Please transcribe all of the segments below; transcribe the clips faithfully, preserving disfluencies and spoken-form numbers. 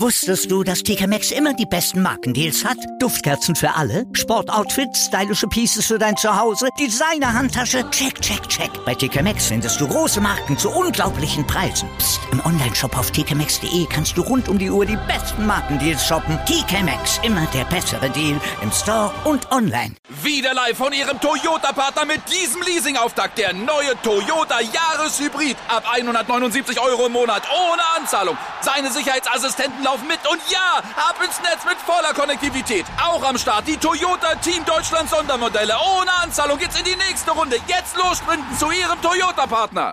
Wusstest du, dass T K Maxx immer die besten Markendeals hat? Duftkerzen für alle, Sportoutfits, stylische Pieces für dein Zuhause, Designer-Handtasche, check, check, check. Bei T K Maxx findest du große Marken zu unglaublichen Preisen. Psst. Im Onlineshop auf t k maxx punkt d e kannst du rund um die Uhr die besten Markendeals shoppen. T K Maxx, immer der bessere Deal im Store und online. Wieder live von Ihrem Toyota-Partner mit diesem Leasing-Auftakt. Der neue Toyota Jahreshybrid. Ab hundertneunundsiebzig Euro im Monat ohne Anzahlung. Seine Sicherheitsassistenten laufen mit und ja, ab ins Netz mit voller Konnektivität. Auch am Start die Toyota Team Deutschland Sondermodelle. Ohne Anzahlung geht's in die nächste Runde. Jetzt los sprinten zu Ihrem Toyota-Partner.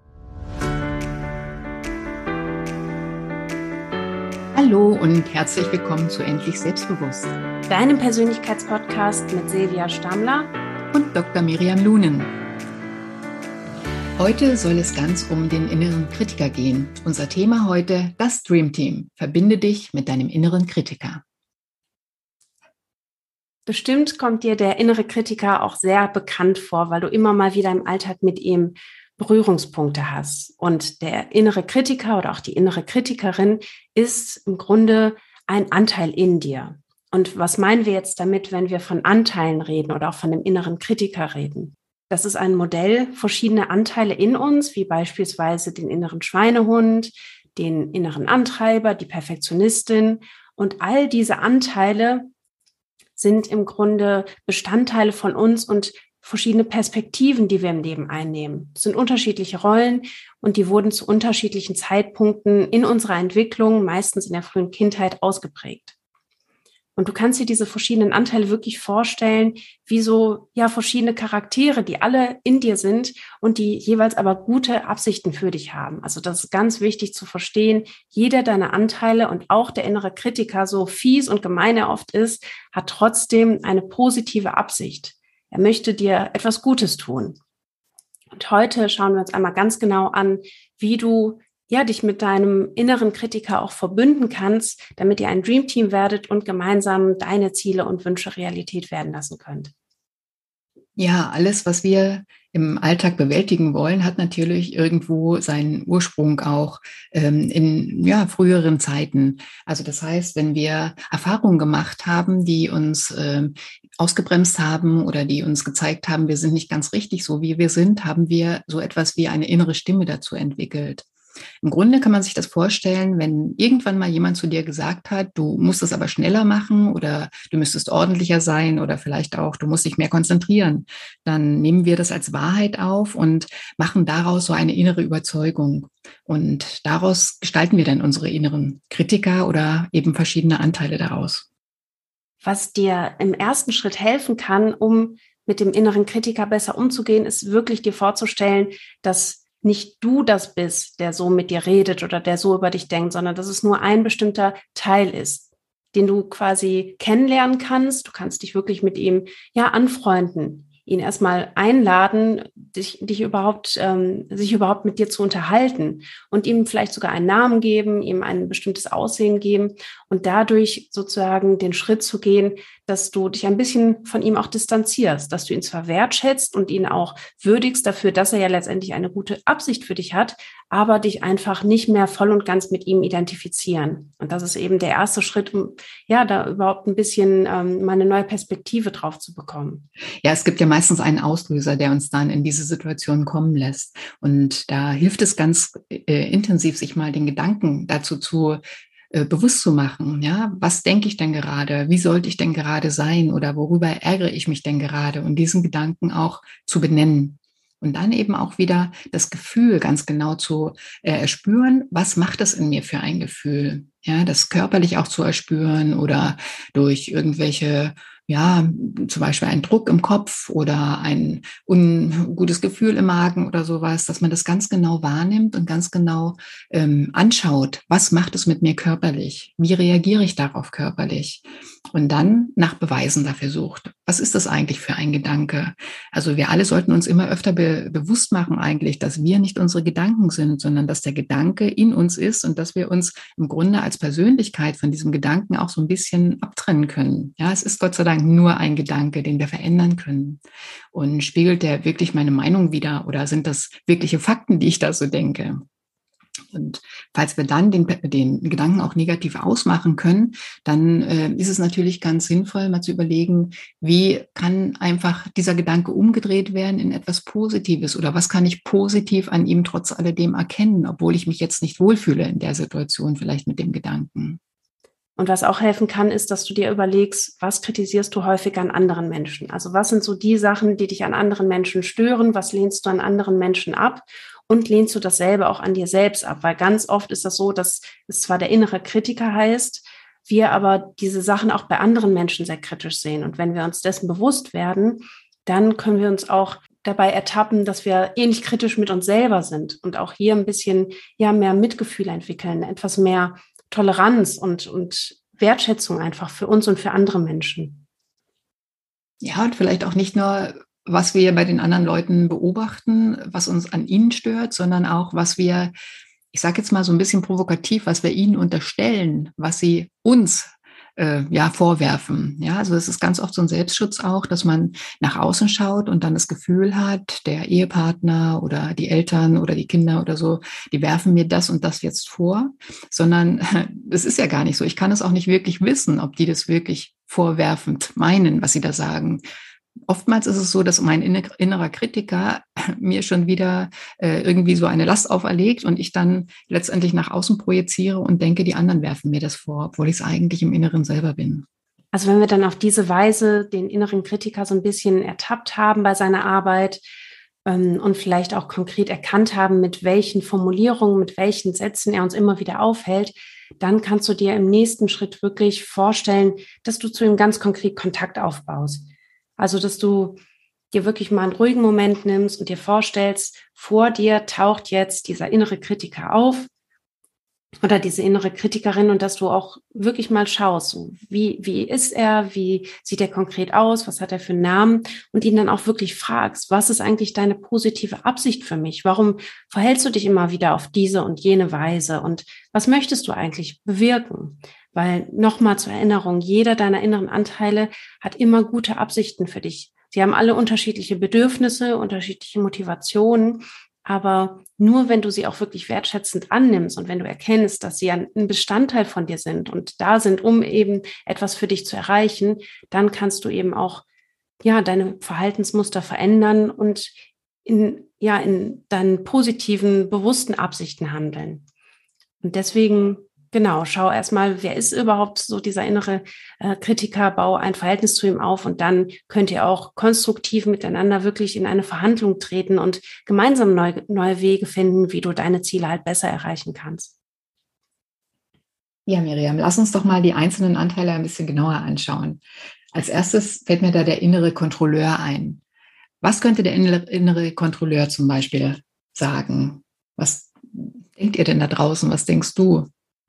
Hallo und herzlich willkommen zu Endlich Selbstbewusst, deinem Persönlichkeitspodcast mit Silvia Stammler und Doktor Miriam Lunen. Heute soll es ganz um den inneren Kritiker gehen. Unser Thema heute, das Dream Team. Verbinde dich mit deinem inneren Kritiker. Bestimmt kommt dir der innere Kritiker auch sehr bekannt vor, weil du immer mal wieder im Alltag mit ihm Berührungspunkte hast. Und der innere Kritiker oder auch die innere Kritikerin ist im Grunde ein Anteil in dir. Und was meinen wir jetzt damit, wenn wir von Anteilen reden oder auch von dem inneren Kritiker reden? Das ist ein Modell verschiedener Anteile in uns, wie beispielsweise den inneren Schweinehund, den inneren Antreiber, die Perfektionistin. Und all diese Anteile sind im Grunde Bestandteile von uns und verschiedene Perspektiven, die wir im Leben einnehmen. Es sind unterschiedliche Rollen und die wurden zu unterschiedlichen Zeitpunkten in unserer Entwicklung, meistens in der frühen Kindheit, ausgeprägt. Und du kannst dir diese verschiedenen Anteile wirklich vorstellen, wie so ja verschiedene Charaktere, die alle in dir sind und die jeweils aber gute Absichten für dich haben. Also das ist ganz wichtig zu verstehen. Jeder deiner Anteile und auch der innere Kritiker, so fies und gemein er oft ist, hat trotzdem eine positive Absicht. Er möchte dir etwas Gutes tun. Und heute schauen wir uns einmal ganz genau an, wie du ja, dich mit deinem inneren Kritiker auch verbünden kannst, damit ihr ein Dreamteam werdet und gemeinsam deine Ziele und Wünsche Realität werden lassen könnt. Ja, alles, was wir im Alltag bewältigen wollen, hat natürlich irgendwo seinen Ursprung auch ähm, in ja, früheren Zeiten. Also das heißt, wenn wir Erfahrungen gemacht haben, die uns ähm, ausgebremst haben oder die uns gezeigt haben, wir sind nicht ganz richtig so, wie wir sind, haben wir so etwas wie eine innere Stimme dazu entwickelt. Im Grunde kann man sich das vorstellen, wenn irgendwann mal jemand zu dir gesagt hat, du musst es aber schneller machen oder du müsstest ordentlicher sein oder vielleicht auch, du musst dich mehr konzentrieren, dann nehmen wir das als Wahrheit auf und machen daraus so eine innere Überzeugung. Und daraus gestalten wir dann unsere inneren Kritiker oder eben verschiedene Anteile daraus. Was dir im ersten Schritt helfen kann, um mit dem inneren Kritiker besser umzugehen, ist wirklich dir vorzustellen, dass nicht du das bist, der so mit dir redet oder der so über dich denkt, sondern dass es nur ein bestimmter Teil ist, den du quasi kennenlernen kannst. Du kannst dich wirklich mit ihm ja anfreunden, ihn erstmal einladen, dich, dich überhaupt, ähm, sich überhaupt mit dir zu unterhalten und ihm vielleicht sogar einen Namen geben, ihm ein bestimmtes Aussehen geben und dadurch sozusagen den Schritt zu gehen, dass du dich ein bisschen von ihm auch distanzierst, dass du ihn zwar wertschätzt und ihn auch würdigst dafür, dass er ja letztendlich eine gute Absicht für dich hat, aber dich einfach nicht mehr voll und ganz mit ihm identifizieren. Und das ist eben der erste Schritt, um ja da überhaupt ein bisschen ähm, mal eine neue Perspektive drauf zu bekommen. Ja, es gibt ja meistens einen Auslöser, der uns dann in diese Situation kommen lässt. Und da hilft es ganz äh, intensiv, sich mal den Gedanken dazu zu äh, bewusst zu machen. Ja, was denke ich denn gerade? Wie sollte ich denn gerade sein? Oder worüber ärgere ich mich denn gerade? Und diesen Gedanken auch zu benennen. Und dann eben auch wieder das Gefühl ganz genau zu äh, erspüren, was macht das in mir für ein Gefühl? Ja, das körperlich auch zu erspüren oder durch irgendwelche, ja, zum Beispiel einen Druck im Kopf oder ein ungutes Gefühl im Magen oder sowas, dass man das ganz genau wahrnimmt und ganz genau ähm, anschaut, was macht es mit mir körperlich? Wie reagiere ich darauf körperlich? Und dann nach Beweisen dafür sucht. Was ist das eigentlich für ein Gedanke? Also wir alle sollten uns immer öfter be- bewusst machen eigentlich, dass wir nicht unsere Gedanken sind, sondern dass der Gedanke in uns ist und dass wir uns im Grunde als Persönlichkeit von diesem Gedanken auch so ein bisschen abtrennen können. Ja, es ist Gott sei Dank nur ein Gedanke, den wir verändern können. Und spiegelt der wirklich meine Meinung wider oder sind das wirkliche Fakten, die ich da so denke? Und falls wir dann den, den Gedanken auch negativ ausmachen können, dann äh, ist es natürlich ganz sinnvoll, mal zu überlegen, wie kann einfach dieser Gedanke umgedreht werden in etwas Positives oder was kann ich positiv an ihm trotz alledem erkennen, obwohl ich mich jetzt nicht wohlfühle in der Situation vielleicht mit dem Gedanken. Und was auch helfen kann, ist, dass du dir überlegst, was kritisierst du häufig an anderen Menschen? Also was sind so die Sachen, die dich an anderen Menschen stören? Was lehnst du an anderen Menschen ab? Und lehnst du dasselbe auch an dir selbst ab? Weil ganz oft ist das so, dass es zwar der innere Kritiker heißt, wir aber diese Sachen auch bei anderen Menschen sehr kritisch sehen. Und wenn wir uns dessen bewusst werden, dann können wir uns auch dabei ertappen, dass wir ähnlich kritisch mit uns selber sind und auch hier ein bisschen ja mehr Mitgefühl entwickeln, etwas mehr Toleranz und, und Wertschätzung einfach für uns und für andere Menschen. Ja, und vielleicht auch nicht nur, was wir bei den anderen Leuten beobachten, was uns an ihnen stört, sondern auch, was wir, ich sage jetzt mal so ein bisschen provokativ, was wir ihnen unterstellen, was sie uns äh, ja vorwerfen. Ja, also es ist ganz oft so ein Selbstschutz auch, dass man nach außen schaut und dann das Gefühl hat, der Ehepartner oder die Eltern oder die Kinder oder so, die werfen mir das und das jetzt vor, sondern es ist ja gar nicht so. Ich kann es auch nicht wirklich wissen, ob die das wirklich vorwerfend meinen, was sie da sagen. Oftmals ist es so, dass mein innerer Kritiker mir schon wieder äh, irgendwie so eine Last auferlegt und ich dann letztendlich nach außen projiziere und denke, die anderen werfen mir das vor, obwohl ich es eigentlich im Inneren selber bin. Also wenn wir dann auf diese Weise den inneren Kritiker so ein bisschen ertappt haben bei seiner Arbeit ähm, und vielleicht auch konkret erkannt haben, mit welchen Formulierungen, mit welchen Sätzen er uns immer wieder aufhält, dann kannst du dir im nächsten Schritt wirklich vorstellen, dass du zu ihm ganz konkret Kontakt aufbaust. Also, dass du dir wirklich mal einen ruhigen Moment nimmst und dir vorstellst, vor dir taucht jetzt dieser innere Kritiker auf oder diese innere Kritikerin und dass du auch wirklich mal schaust, so wie, wie ist er, wie sieht er konkret aus, was hat er für einen Namen und ihn dann auch wirklich fragst, was ist eigentlich deine positive Absicht für mich? Warum verhältst du dich immer wieder auf diese und jene Weise und was möchtest du eigentlich bewirken? Weil nochmal zur Erinnerung, jeder deiner inneren Anteile hat immer gute Absichten für dich. Sie haben alle unterschiedliche Bedürfnisse, unterschiedliche Motivationen, aber nur wenn du sie auch wirklich wertschätzend annimmst und wenn du erkennst, dass sie ein Bestandteil von dir sind und da sind, um eben etwas für dich zu erreichen, dann kannst du eben auch ja deine Verhaltensmuster verändern und in ja in deinen positiven, bewussten Absichten handeln. Und deswegen Genau, schau erstmal, wer ist überhaupt so dieser innere äh, Kritiker, bau ein Verhältnis zu ihm auf und dann könnt ihr auch konstruktiv miteinander wirklich in eine Verhandlung treten und gemeinsam neu, neue Wege finden, wie du deine Ziele halt besser erreichen kannst. Ja, Miriam, lass uns doch mal die einzelnen Anteile ein bisschen genauer anschauen. Als erstes fällt mir da der innere Kontrolleur ein. Was könnte der innere, innere Kontrolleur zum Beispiel sagen? Was denkt ihr denn da draußen? Was denkst du?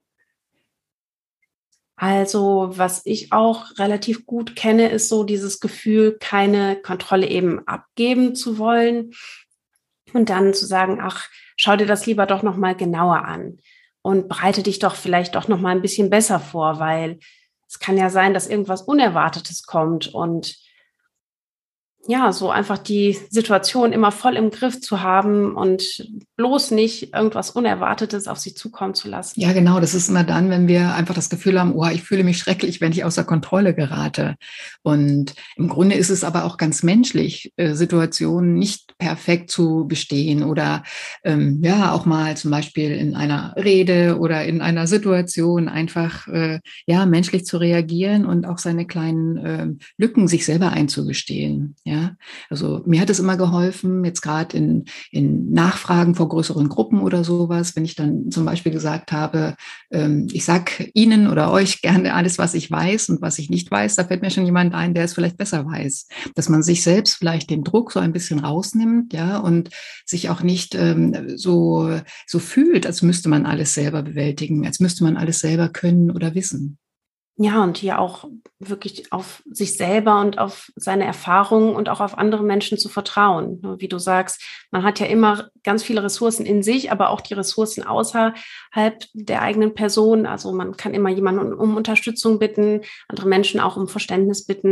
Also, was ich auch relativ gut kenne, ist so dieses Gefühl, keine Kontrolle eben abgeben zu wollen und dann zu sagen, ach, schau dir das lieber doch nochmal genauer an und bereite dich doch vielleicht doch nochmal ein bisschen besser vor, weil es kann ja sein, dass irgendwas Unerwartetes kommt und ja, so einfach die Situation immer voll im Griff zu haben und bloß nicht irgendwas Unerwartetes auf sich zukommen zu lassen. Ja, genau. Das ist immer dann, wenn wir einfach das Gefühl haben, oh, ich fühle mich schrecklich, wenn ich außer Kontrolle gerate. Und im Grunde ist es aber auch ganz menschlich, äh, Situationen nicht perfekt zu bestehen oder ähm, ja, auch mal zum Beispiel in einer Rede oder in einer Situation einfach äh, ja menschlich zu reagieren und auch seine kleinen äh, Lücken sich selber einzugestehen. Ja. Ja, also mir hat es immer geholfen, jetzt gerade in, in Nachfragen vor größeren Gruppen oder sowas, wenn ich dann zum Beispiel gesagt habe, ähm, ich sag Ihnen oder euch gerne alles, was ich weiß und was ich nicht weiß, da fällt mir schon jemand ein, der es vielleicht besser weiß. Dass man sich selbst vielleicht den Druck so ein bisschen rausnimmt, ja, und sich auch nicht ähm, so, so fühlt, als müsste man alles selber bewältigen, als müsste man alles selber können oder wissen. Ja, und hier auch wirklich auf sich selber und auf seine Erfahrungen und auch auf andere Menschen zu vertrauen. Wie du sagst, man hat ja immer ganz viele Ressourcen in sich, aber auch die Ressourcen außerhalb der eigenen Person. Also man kann immer jemanden um Unterstützung bitten, andere Menschen auch um Verständnis bitten.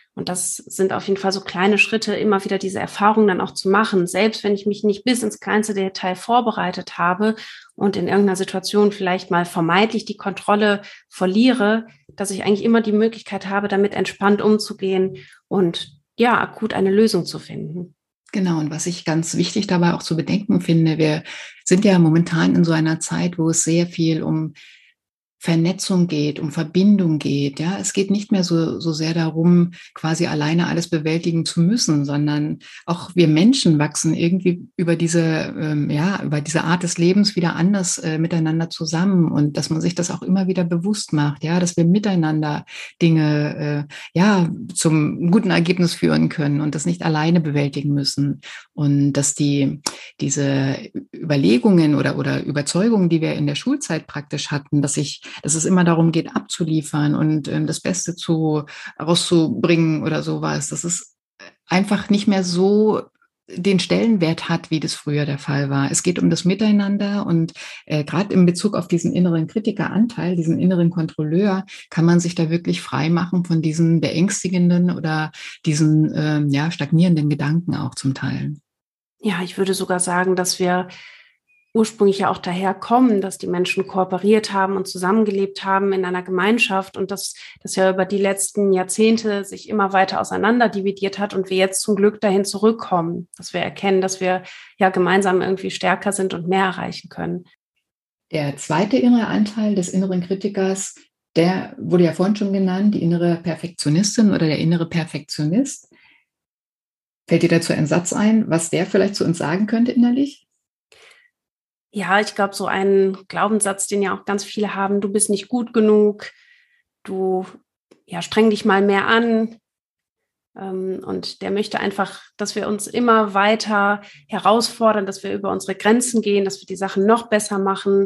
Und das sind auf jeden Fall so kleine Schritte, immer wieder diese Erfahrung dann auch zu machen, selbst wenn ich mich nicht bis ins kleinste Detail vorbereitet habe und in irgendeiner Situation vielleicht mal vermeintlich die Kontrolle verliere, dass ich eigentlich immer die Möglichkeit habe, damit entspannt umzugehen und ja, akut eine Lösung zu finden. Genau, und was ich ganz wichtig dabei auch zu bedenken finde, wir sind ja momentan in so einer Zeit, wo es sehr viel um Vernetzung geht, um Verbindung geht. Ja, es geht nicht mehr so, so sehr darum, quasi alleine alles bewältigen zu müssen, sondern auch wir Menschen wachsen irgendwie über diese, ähm, ja, über diese Art des Lebens wieder anders äh, miteinander zusammen und dass man sich das auch immer wieder bewusst macht, ja, dass wir miteinander Dinge, äh, ja, zum guten Ergebnis führen können und das nicht alleine bewältigen müssen und dass die, diese Überlegungen oder, oder Überzeugungen, die wir in der Schulzeit praktisch hatten, dass ich dass es immer darum geht, abzuliefern und ähm, das Beste zu rauszubringen oder sowas. Dass es einfach nicht mehr so den Stellenwert hat, wie das früher der Fall war. Es geht um das Miteinander und äh, gerade in Bezug auf diesen inneren Kritikeranteil, diesen inneren Kontrolleur, kann man sich da wirklich frei machen von diesen beängstigenden oder diesen ähm, ja, stagnierenden Gedanken auch zum Teil. Ja, ich würde sogar sagen, dass wir ursprünglich ja auch daher kommen, dass die Menschen kooperiert haben und zusammengelebt haben in einer Gemeinschaft und dass das ja über die letzten Jahrzehnte sich immer weiter auseinander dividiert hat und wir jetzt zum Glück dahin zurückkommen, dass wir erkennen, dass wir ja gemeinsam irgendwie stärker sind und mehr erreichen können. Der zweite innere Anteil des inneren Kritikers, der wurde ja vorhin schon genannt, die innere Perfektionistin oder der innere Perfektionist. Fällt dir dazu ein Satz ein, was der vielleicht zu uns sagen könnte innerlich? Ja, ich glaube, so ein Glaubenssatz, den ja auch ganz viele haben, du bist nicht gut genug, du ja, streng dich mal mehr an. Ähm, und der möchte einfach, dass wir uns immer weiter herausfordern, dass wir über unsere Grenzen gehen, dass wir die Sachen noch besser machen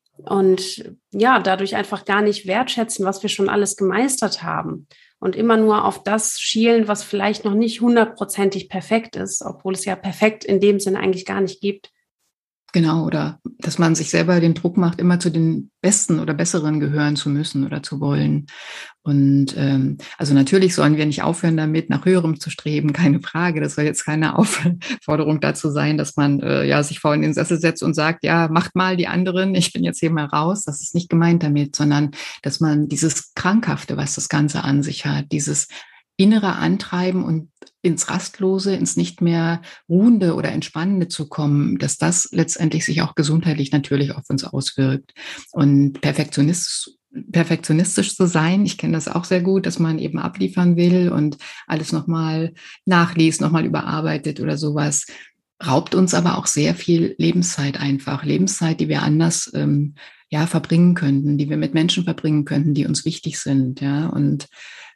und ja, dadurch einfach gar nicht wertschätzen, was wir schon alles gemeistert haben. Und immer nur auf das schielen, was vielleicht noch nicht hundertprozentig perfekt ist, obwohl es ja perfekt in dem Sinne eigentlich gar nicht gibt. Genau, oder dass man sich selber den Druck macht, immer zu den Besten oder Besseren gehören zu müssen oder zu wollen. Und ähm, also natürlich sollen wir nicht aufhören damit, nach Höherem zu streben, keine Frage. Das soll jetzt keine Aufforderung dazu sein, dass man äh, ja sich vor in den Sessel setzt und sagt, ja, macht mal die anderen, ich bin jetzt hier mal raus. Das ist nicht gemeint damit, sondern dass man dieses Krankhafte, was das Ganze an sich hat, dieses innere Antreiben und ins Rastlose, ins nicht mehr Ruhende oder Entspannende zu kommen, dass das letztendlich sich auch gesundheitlich natürlich auf uns auswirkt. Und Perfektionist, perfektionistisch zu sein, ich kenne das auch sehr gut, dass man eben abliefern will und alles nochmal nachliest, nochmal überarbeitet oder sowas, raubt uns aber auch sehr viel Lebenszeit einfach. Lebenszeit, die wir anders ähm, ja, verbringen könnten, die wir mit Menschen verbringen könnten, die uns wichtig sind. Ja, und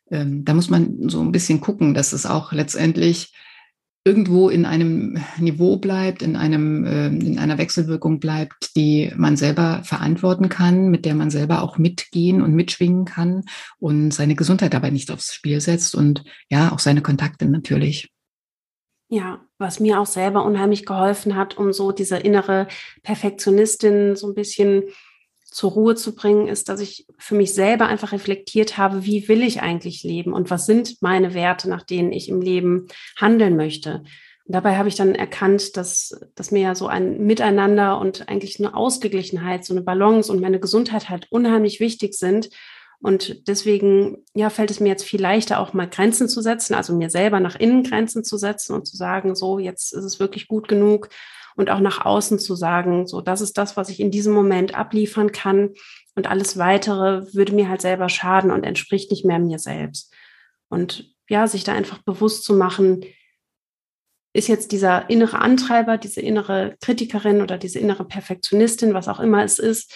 da muss man so ein bisschen gucken, dass es auch letztendlich irgendwo in einem Niveau bleibt, in einem, in einer Wechselwirkung bleibt, die man selber verantworten kann, mit der man selber auch mitgehen und mitschwingen kann und seine Gesundheit dabei nicht aufs Spiel setzt und ja, auch seine Kontakte natürlich. Ja, was mir auch selber unheimlich geholfen hat, um so diese innere Perfektionistin so ein bisschen zur Ruhe zu bringen, ist, dass ich für mich selber einfach reflektiert habe, wie will ich eigentlich leben und was sind meine Werte, nach denen ich im Leben handeln möchte. Und dabei habe ich dann erkannt, dass, dass mir ja so ein Miteinander und eigentlich eine Ausgeglichenheit, so eine Balance und meine Gesundheit halt unheimlich wichtig sind. Und deswegen ja, fällt es mir jetzt viel leichter, auch mal Grenzen zu setzen, also mir selber nach innen Grenzen zu setzen und zu sagen, so, jetzt ist es wirklich gut genug. Und auch nach außen zu sagen, so, das ist das, was ich in diesem Moment abliefern kann. Und alles Weitere würde mir halt selber schaden und entspricht nicht mehr mir selbst. Und ja, sich da einfach bewusst zu machen, ist jetzt dieser innere Antreiber, diese innere Kritikerin oder diese innere Perfektionistin, was auch immer es ist,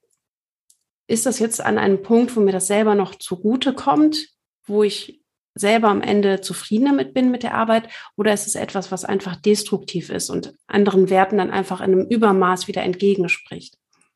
ist das jetzt an einem Punkt, wo mir das selber noch zugute kommt, wo ich selber am Ende zufrieden damit bin mit der Arbeit, oder ist es etwas, was einfach destruktiv ist und anderen Werten dann einfach in einem Übermaß wieder entgegenspricht?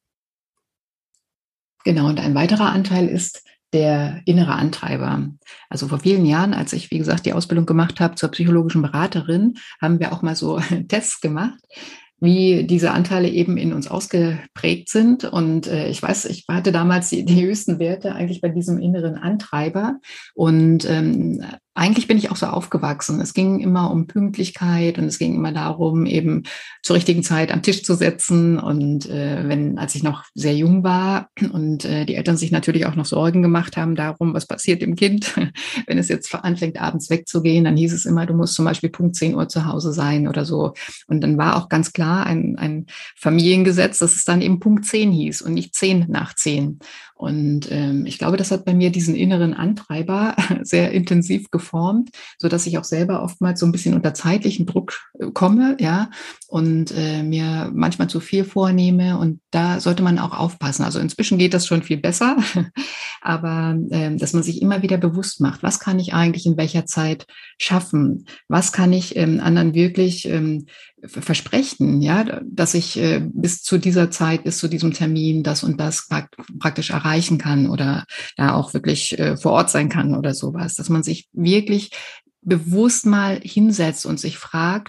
Genau, und ein weiterer Anteil ist der innere Antreiber. Also vor vielen Jahren, als ich, wie gesagt, die Ausbildung gemacht habe zur psychologischen Beraterin, haben wir auch mal so Tests gemacht, wie diese Anteile eben in uns ausgeprägt sind. Und äh, ich weiß, ich hatte damals die, die höchsten Werte eigentlich bei diesem inneren Antreiber. Und ähm, Eigentlich bin ich auch so aufgewachsen. Es ging immer um Pünktlichkeit und es ging immer darum, eben zur richtigen Zeit am Tisch zu sitzen. Und äh, wenn, als ich noch sehr jung war und äh, die Eltern sich natürlich auch noch Sorgen gemacht haben darum, was passiert dem Kind, wenn es jetzt anfängt, abends wegzugehen, dann hieß es immer, du musst zum Beispiel Punkt zehn Uhr zu Hause sein oder so. Und dann war auch ganz klar ein, ein Familiengesetz, dass es dann eben Punkt zehn hieß und nicht zehn nach zehn. Und ähm, ich glaube, das hat bei mir diesen inneren Antreiber sehr intensiv geformt, so dass ich auch selber oftmals so ein bisschen unter zeitlichen Druck komme, ja, und äh, mir manchmal zu viel vornehme. Und da sollte man auch aufpassen. Also inzwischen geht das schon viel besser, aber äh, dass man sich immer wieder bewusst macht, was kann ich eigentlich in welcher Zeit schaffen? Was kann ich ähm, anderen wirklich ähm, versprechen, ja, dass ich äh, bis zu dieser Zeit, bis zu diesem Termin das und das praktisch erreichen kann oder da auch wirklich äh, vor Ort sein kann oder sowas, dass man sich wirklich bewusst mal hinsetzt und sich fragt,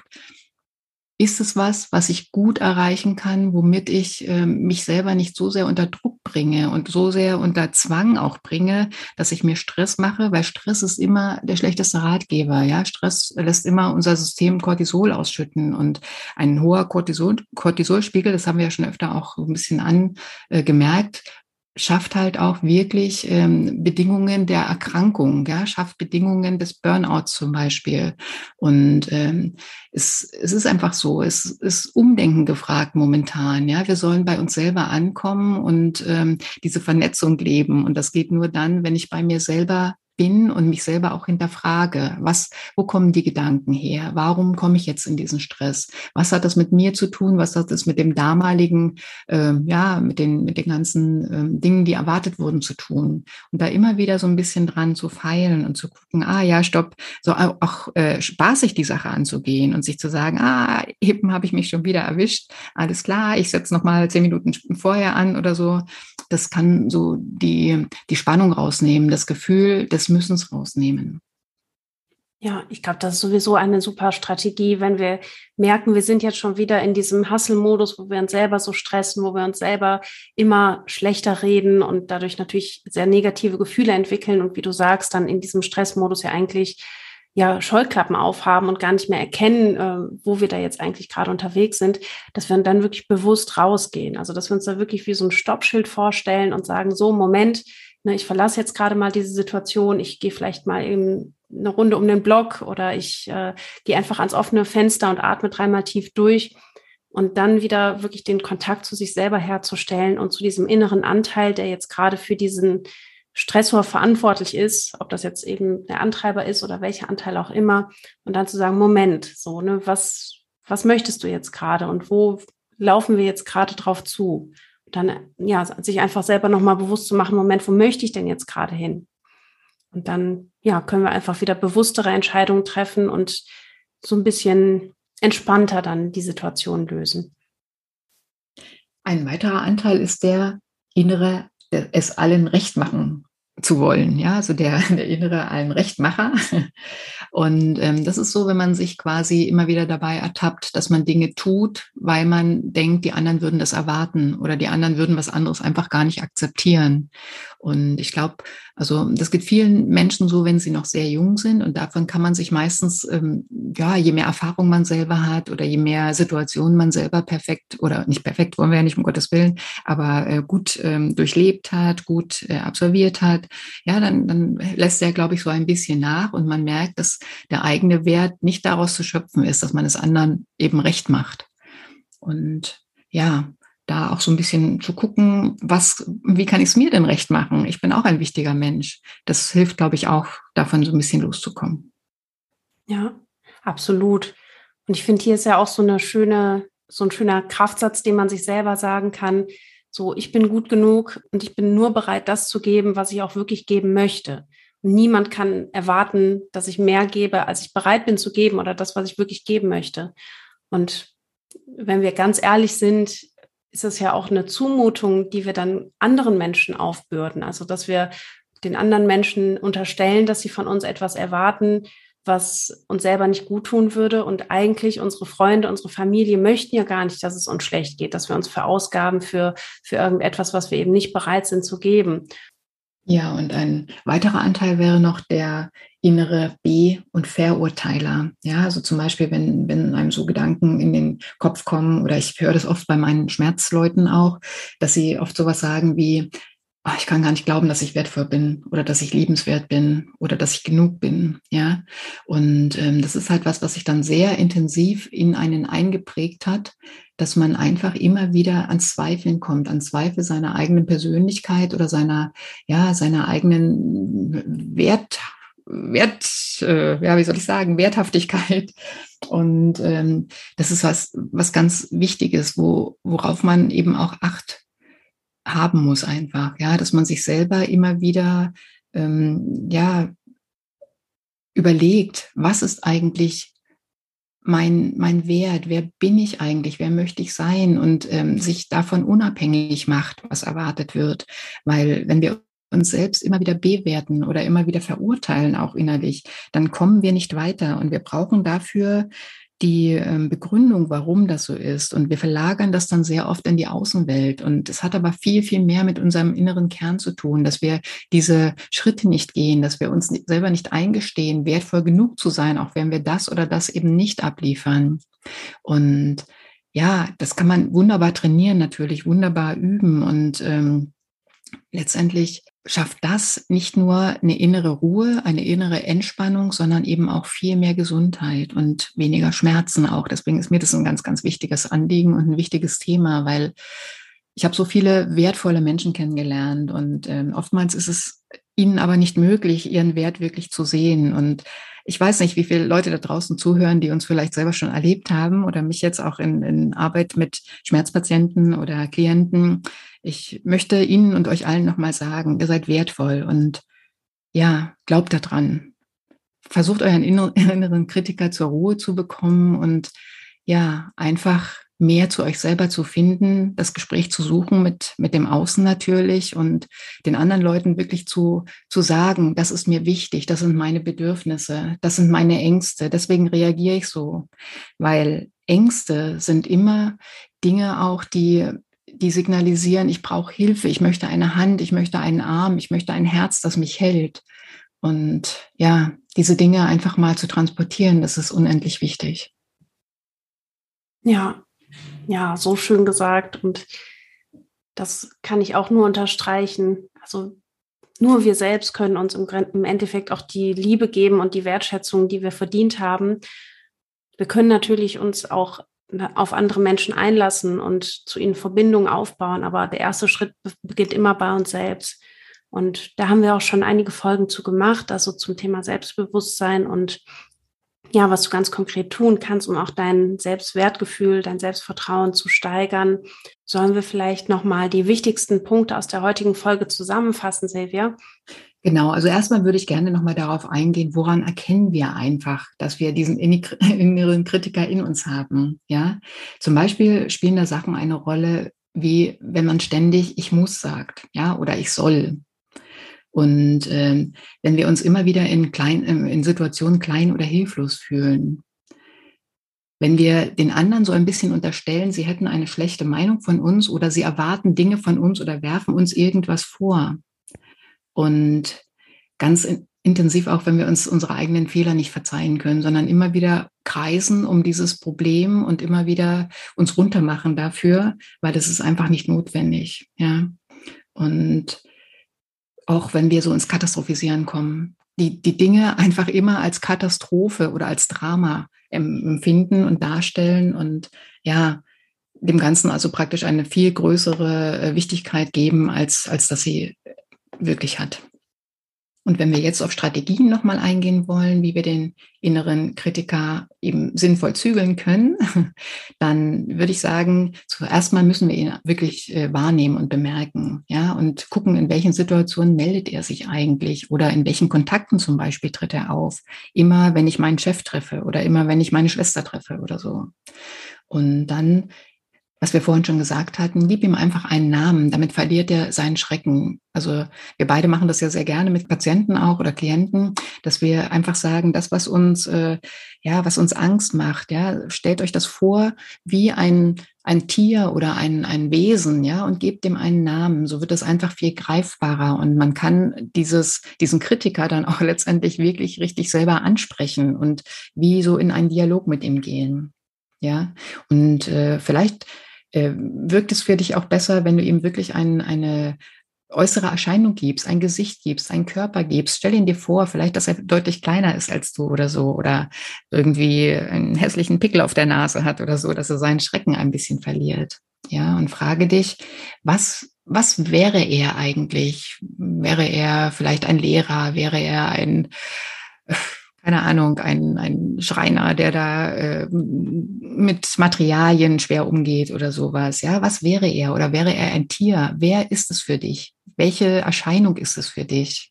ist es was, was ich gut erreichen kann, womit ich äh, mich selber nicht so sehr unter Druck bringe und so sehr unter Zwang auch bringe, dass ich mir Stress mache, weil Stress ist immer der schlechteste Ratgeber. Ja, Stress lässt immer unser System Cortisol ausschütten und ein hoher Cortisol, Cortisolspiegel, das haben wir ja schon öfter auch ein bisschen angemerkt, schafft halt auch wirklich ähm, Bedingungen der Erkrankung, ja, schafft Bedingungen des Burnouts zum Beispiel. Und ähm, es, es ist einfach so, es ist Umdenken gefragt momentan, ja. Wir sollen bei uns selber ankommen und ähm, diese Vernetzung leben. Und das geht nur dann, wenn ich bei mir selber bin und mich selber auch hinterfrage, was, wo kommen die Gedanken her? Warum komme ich jetzt in diesen Stress? Was hat das mit mir zu tun? Was hat das mit dem damaligen, äh, ja, mit den, mit den ganzen äh, Dingen, die erwartet wurden, zu tun? Und da immer wieder so ein bisschen dran zu feilen und zu gucken, ah ja, stopp, so auch, auch äh, spaßig die Sache anzugehen und sich zu sagen, ah, eben habe ich mich schon wieder erwischt. Alles klar, ich setze noch mal zehn Minuten vorher an oder so. Das kann so die, die Spannung rausnehmen, das Gefühl des Müssens rausnehmen. Ja, ich glaube, das ist sowieso eine super Strategie, wenn wir merken, wir sind jetzt schon wieder in diesem Hustle-Modus, wo wir uns selber so stressen, wo wir uns selber immer schlechter reden und dadurch natürlich sehr negative Gefühle entwickeln und wie du sagst, dann in diesem Stressmodus ja eigentlich ja Scheuklappen aufhaben und gar nicht mehr erkennen, äh, wo wir da jetzt eigentlich gerade unterwegs sind, dass wir dann wirklich bewusst rausgehen. Also dass wir uns da wirklich wie so ein Stoppschild vorstellen und sagen, so, Moment, ne, ich verlasse jetzt gerade mal diese Situation, ich gehe vielleicht mal eben eine Runde um den Block oder ich äh, gehe einfach ans offene Fenster und atme dreimal tief durch und dann wieder wirklich den Kontakt zu sich selber herzustellen und zu diesem inneren Anteil, der jetzt gerade für diesen Stressor verantwortlich ist, ob das jetzt eben der Antreiber ist oder welcher Anteil auch immer, und dann zu sagen, Moment, so, ne, was, was möchtest du jetzt gerade und wo laufen wir jetzt gerade drauf zu? Und dann, ja, sich einfach selber nochmal bewusst zu machen, Moment, wo möchte ich denn jetzt gerade hin? Und dann, ja, können wir einfach wieder bewusstere Entscheidungen treffen und so ein bisschen entspannter dann die Situation lösen. Ein weiterer Anteil ist der innere, der es allen recht machen zu wollen, ja, also der, der innere allen Rechtmacher. Und ähm, das ist so, wenn man sich quasi immer wieder dabei ertappt, dass man Dinge tut, weil man denkt, die anderen würden das erwarten oder die anderen würden was anderes einfach gar nicht akzeptieren. Und ich glaube, also das geht vielen Menschen so, wenn sie noch sehr jung sind, und davon kann man sich meistens, ähm, ja, je mehr Erfahrung man selber hat oder je mehr Situationen man selber perfekt oder nicht perfekt, wollen wir ja nicht, um Gottes Willen, aber äh, gut ähm, durchlebt hat, gut äh, absolviert hat, ja, dann, dann lässt er, glaube ich, so ein bisschen nach und man merkt, dass der eigene Wert nicht daraus zu schöpfen ist, dass man es anderen eben recht macht. Und ja, da auch so ein bisschen zu gucken, was, wie kann ich es mir denn recht machen? Ich bin auch ein wichtiger Mensch. Das hilft, glaube ich, auch, davon so ein bisschen loszukommen. Ja, absolut. Und ich finde, hier ist ja auch so eine schöne, so ein schöner Kraftsatz, den man sich selber sagen kann. So, ich bin gut genug und ich bin nur bereit, das zu geben, was ich auch wirklich geben möchte. Und niemand kann erwarten, dass ich mehr gebe, als ich bereit bin zu geben oder das, was ich wirklich geben möchte. Und wenn wir ganz ehrlich sind, ist es ja auch eine Zumutung, die wir dann anderen Menschen aufbürden. Also, dass wir den anderen Menschen unterstellen, dass sie von uns etwas erwarten, was uns selber nicht gut tun würde. Und eigentlich unsere Freunde, unsere Familie möchten ja gar nicht, dass es uns schlecht geht, dass wir uns verausgaben für, für irgendetwas, was wir eben nicht bereit sind zu geben. Ja, und ein weiterer Anteil wäre noch der innere Be- und Verurteiler. Ja, also zum Beispiel, wenn, wenn einem so Gedanken in den Kopf kommen, oder ich höre das oft bei meinen Schmerzleuten auch, dass sie oft sowas sagen wie, "Ah, ich kann gar nicht glauben, dass ich wertvoll bin oder dass ich liebenswert bin oder dass ich genug bin." Ja, und ähm, das ist halt was, was sich dann sehr intensiv in einen eingeprägt hat, dass man einfach immer wieder ans Zweifeln kommt, an Zweifel seiner eigenen Persönlichkeit oder seiner, ja, seiner eigenen Wert, Wert, äh, ja, wie soll ich sagen, Werthaftigkeit. Und ähm, das ist was, was ganz Wichtiges, wo, worauf man eben auch Acht haben muss einfach, ja, dass man sich selber immer wieder, ähm, ja, überlegt, was ist eigentlich mein, mein Wert, wer bin ich eigentlich, wer möchte ich sein, und ähm, sich davon unabhängig macht, was erwartet wird. Weil wenn wir uns selbst immer wieder bewerten oder immer wieder verurteilen, auch innerlich, dann kommen wir nicht weiter, und wir brauchen dafür die ähm, Begründung, warum das so ist. Und wir verlagern das dann sehr oft in die Außenwelt. Und es hat aber viel, viel mehr mit unserem inneren Kern zu tun, dass wir diese Schritte nicht gehen, dass wir uns selber nicht eingestehen, wertvoll genug zu sein, auch wenn wir das oder das eben nicht abliefern. Und ja, das kann man wunderbar trainieren, natürlich wunderbar üben. Und ähm, letztendlich schafft das nicht nur eine innere Ruhe, eine innere Entspannung, sondern eben auch viel mehr Gesundheit und weniger Schmerzen auch. Deswegen ist mir das ein ganz, ganz wichtiges Anliegen und ein wichtiges Thema, weil ich habe so viele wertvolle Menschen kennengelernt, und ähm, oftmals ist es ihnen aber nicht möglich, ihren Wert wirklich zu sehen. Und ich weiß nicht, wie viele Leute da draußen zuhören, die uns vielleicht selber schon erlebt haben oder mich jetzt auch in, in Arbeit mit Schmerzpatienten oder Klienten. Ich möchte Ihnen und euch allen nochmal sagen, ihr seid wertvoll, und ja, glaubt daran. Versucht euren inneren Kritiker zur Ruhe zu bekommen und ja, einfach mehr zu euch selber zu finden, das Gespräch zu suchen mit, mit dem Außen natürlich, und den anderen Leuten wirklich zu, zu sagen, das ist mir wichtig, das sind meine Bedürfnisse, das sind meine Ängste, deswegen reagiere ich so. Weil Ängste sind immer Dinge auch, die, die signalisieren, ich brauche Hilfe, ich möchte eine Hand, ich möchte einen Arm, ich möchte ein Herz, das mich hält. Und ja, diese Dinge einfach mal zu transportieren, das ist unendlich wichtig. Ja, ja, so schön gesagt, und das kann ich auch nur unterstreichen. Also nur wir selbst können uns im, im Endeffekt auch die Liebe geben und die Wertschätzung, die wir verdient haben. Wir können natürlich uns auch auf andere Menschen einlassen und zu ihnen Verbindungen aufbauen, aber der erste Schritt beginnt immer bei uns selbst. Und da haben wir auch schon einige Folgen zu gemacht, also zum Thema Selbstbewusstsein und ja, was du ganz konkret tun kannst, um auch dein Selbstwertgefühl, dein Selbstvertrauen zu steigern. Sollen wir vielleicht nochmal die wichtigsten Punkte aus der heutigen Folge zusammenfassen, Silvia? Genau, also erstmal würde ich gerne nochmal darauf eingehen, woran erkennen wir einfach, dass wir diesen inneren Kritiker in uns haben. Ja, zum Beispiel spielen da Sachen eine Rolle, wie wenn man ständig ich muss sagt, ja, oder ich soll. Und äh, wenn wir uns immer wieder in, klein, in Situationen klein oder hilflos fühlen, wenn wir den anderen so ein bisschen unterstellen, sie hätten eine schlechte Meinung von uns oder sie erwarten Dinge von uns oder werfen uns irgendwas vor. Und ganz in, intensiv auch, wenn wir uns unsere eigenen Fehler nicht verzeihen können, sondern immer wieder kreisen um dieses Problem und immer wieder uns runtermachen dafür, weil das ist einfach nicht notwendig. Ja? Und auch wenn wir so ins Katastrophisieren kommen, die, die Dinge einfach immer als Katastrophe oder als Drama empfinden und darstellen und ja, dem Ganzen also praktisch eine viel größere Wichtigkeit geben, als, als dass sie wirklich hat. Und wenn wir jetzt auf Strategien nochmal eingehen wollen, wie wir den inneren Kritiker eben sinnvoll zügeln können, dann würde ich sagen, zuerst mal müssen wir ihn wirklich äh, wahrnehmen und bemerken, ja, und gucken, in welchen Situationen meldet er sich eigentlich oder in welchen Kontakten zum Beispiel tritt er auf. Immer, wenn ich meinen Chef treffe oder immer, wenn ich meine Schwester treffe oder so. Und dann was wir vorhin schon gesagt hatten, gib ihm einfach einen Namen, damit verliert er seinen Schrecken. Also wir beide machen das ja sehr gerne mit Patienten auch oder Klienten, dass wir einfach sagen, das, was uns, äh, ja, was uns Angst macht, ja, stellt euch das vor wie ein, ein Tier oder ein, ein Wesen, ja, und gebt dem einen Namen. So wird es einfach viel greifbarer und man kann dieses, diesen Kritiker dann auch letztendlich wirklich richtig selber ansprechen und wie so in einen Dialog mit ihm gehen. Ja, und äh, vielleicht äh, wirkt es für dich auch besser, wenn du ihm wirklich ein, eine äußere Erscheinung gibst, ein Gesicht gibst, einen Körper gibst. Stell ihn dir vor, vielleicht, dass er deutlich kleiner ist als du oder so oder irgendwie einen hässlichen Pickel auf der Nase hat oder so, dass er seinen Schrecken ein bisschen verliert. Ja, und frage dich, was was wäre er eigentlich? Wäre er vielleicht ein Lehrer? Wäre er ein keine Ahnung, ein, ein Schreiner, der da äh, mit Materialien schwer umgeht oder sowas. Ja, was wäre er? Oder wäre er ein Tier? Wer ist es für dich? Welche Erscheinung ist es für dich?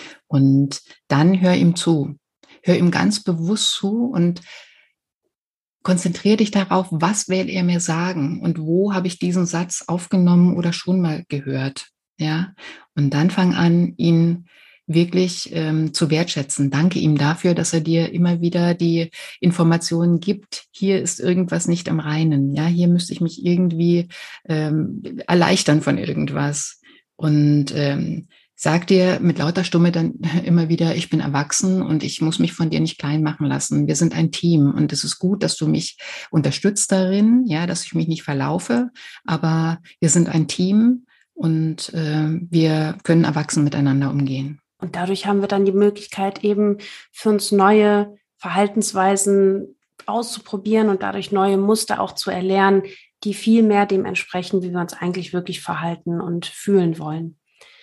Und dann hör ihm zu. Hör ihm ganz bewusst zu und konzentriere dich darauf, was will er mir sagen und wo habe ich diesen Satz aufgenommen oder schon mal gehört. Ja, und dann fang an, ihn wirklich ähm, zu wertschätzen. Danke ihm dafür, dass er dir immer wieder die Informationen gibt. Hier ist irgendwas nicht im Reinen. Ja, hier müsste ich mich irgendwie ähm, erleichtern von irgendwas. Und ähm, sag dir mit lauter Stimme dann immer wieder, ich bin erwachsen und ich muss mich von dir nicht klein machen lassen. Wir sind ein Team und es ist gut, dass du mich unterstützt darin, ja, dass ich mich nicht verlaufe. Aber wir sind ein Team und äh, wir können erwachsen miteinander umgehen. Und dadurch haben wir dann die Möglichkeit, eben für uns neue Verhaltensweisen auszuprobieren und dadurch neue Muster auch zu erlernen, die viel mehr dem entsprechen, wie wir uns eigentlich wirklich verhalten und fühlen wollen.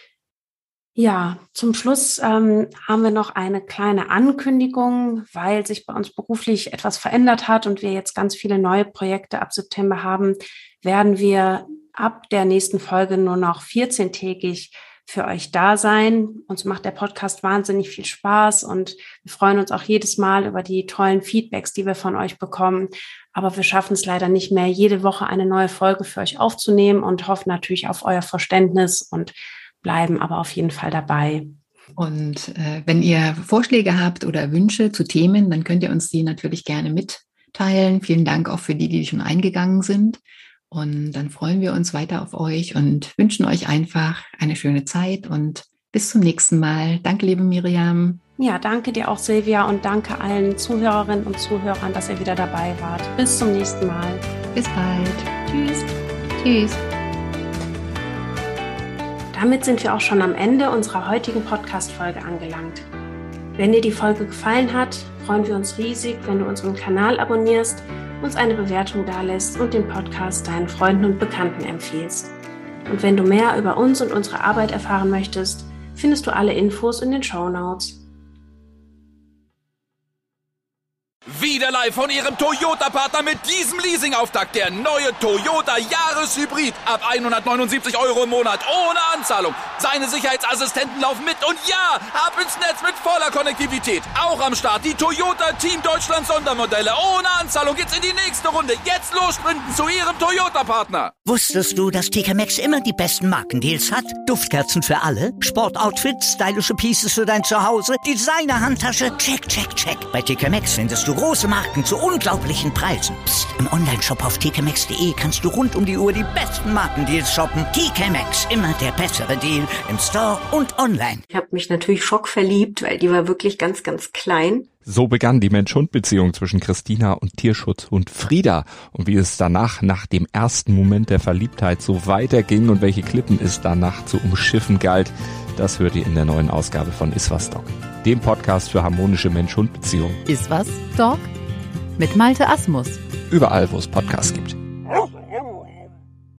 Ja, zum Schluss ähm, haben wir noch eine kleine Ankündigung, weil sich bei uns beruflich etwas verändert hat und wir jetzt ganz viele neue Projekte ab September haben, werden wir ab der nächsten Folge nur noch vierzehntägig für euch da sein. Uns macht der Podcast wahnsinnig viel Spaß und wir freuen uns auch jedes Mal über die tollen Feedbacks, die wir von euch bekommen. Aber wir schaffen es leider nicht mehr, jede Woche eine neue Folge für euch aufzunehmen und hoffen natürlich auf euer Verständnis und bleiben aber auf jeden Fall dabei. Und äh, wenn ihr Vorschläge habt oder Wünsche zu Themen, dann könnt ihr uns die natürlich gerne mitteilen. Vielen Dank auch für die, die schon eingegangen sind. Und dann freuen wir uns weiter auf euch und wünschen euch einfach eine schöne Zeit und bis zum nächsten Mal. Danke, liebe Miriam. Ja, danke dir auch, Silvia, und danke allen Zuhörerinnen und Zuhörern, dass ihr wieder dabei wart. Bis zum nächsten Mal. Bis bald. Tschüss. Tschüss. Damit sind wir auch schon am Ende unserer heutigen Podcast-Folge angelangt. Wenn dir die Folge gefallen hat, freuen wir uns riesig, wenn du unseren Kanal abonnierst, uns eine Bewertung dalässt und den Podcast deinen Freunden und Bekannten empfiehlst. Und wenn du mehr über uns und unsere Arbeit erfahren möchtest, findest du alle Infos in den Shownotes. Wieder live von Ihrem Toyota-Partner mit diesem Leasing-Auftakt. Der neue Toyota Jahreshybrid. Ab hundertneunundsiebzig Euro im Monat. Ohne Anzahlung. Seine Sicherheitsassistenten laufen mit. Und ja, ab ins Netz mit voller Konnektivität. Auch am Start die Toyota Team Deutschland Sondermodelle. Ohne Anzahlung geht's in die nächste Runde. Jetzt los sprinten zu Ihrem Toyota-Partner. Wusstest du, dass T K Maxx immer die besten Markendeals hat? Duftkerzen für alle, Sportoutfits, stylische Pieces für dein Zuhause, Designer-Handtasche, check, check, check. Bei T K Maxx findest du große Marken zu unglaublichen Preisen. Psst. Im Onlineshop auf t k maxx punkt d e kannst du rund um die Uhr die besten Markendeals shoppen. T K Maxx, immer der bessere Deal im Store und online. Ich habe mich natürlich schockverliebt, weil die war wirklich ganz, ganz klein. So begann die Mensch-Hund-Beziehung zwischen Christina und Tierschutzhund Frieda. Und wie es danach, nach dem ersten Moment der Verliebtheit, so weiterging und welche Klippen es danach zu umschiffen galt, das hört ihr in der neuen Ausgabe von Iswas Dog, dem Podcast für harmonische Mensch-Hund-Beziehungen. Iswas Dog? Mit Malte Asmus. Überall, wo es Podcasts gibt.